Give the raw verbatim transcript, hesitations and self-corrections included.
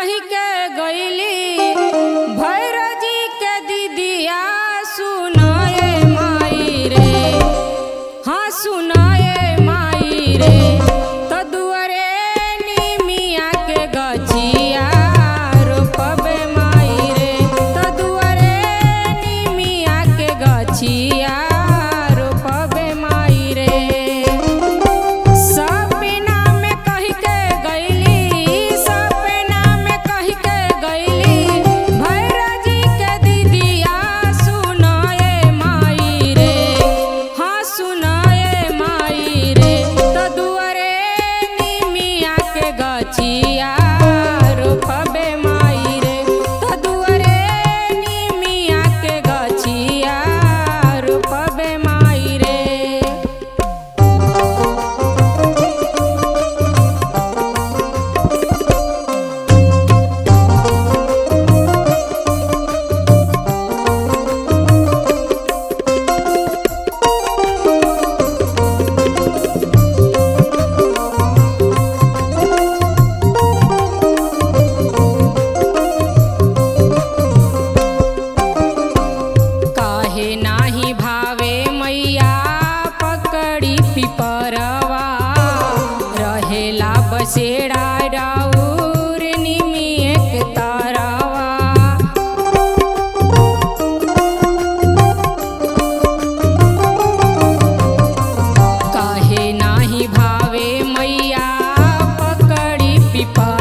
कही के गईली भैरजी के दीदिया सुनाए माई रे, हाँ सुनाए माई रे। तो दुआरे निमिया के गछिया रोपबे माई रे, तो दुआरे निमिया के गछिया रोपबे माई रे। सपना में कही के गईली, सपना में कही के गईली भैरजी के दीदिया सुनाए माई रे, हाँ सुनाए माई रे। तो दुआरे निमिया के गछिया रोपबे माई रे, तो दुआरे निमिया के गछिया रोपबे माई रे। काहे नाही भावे मैया पकड़ी पिपरवा, रहेला बसेड़ा राउर निमिये के तरवा। काहे नाही भावे मैया पकड़ी पिपरवा,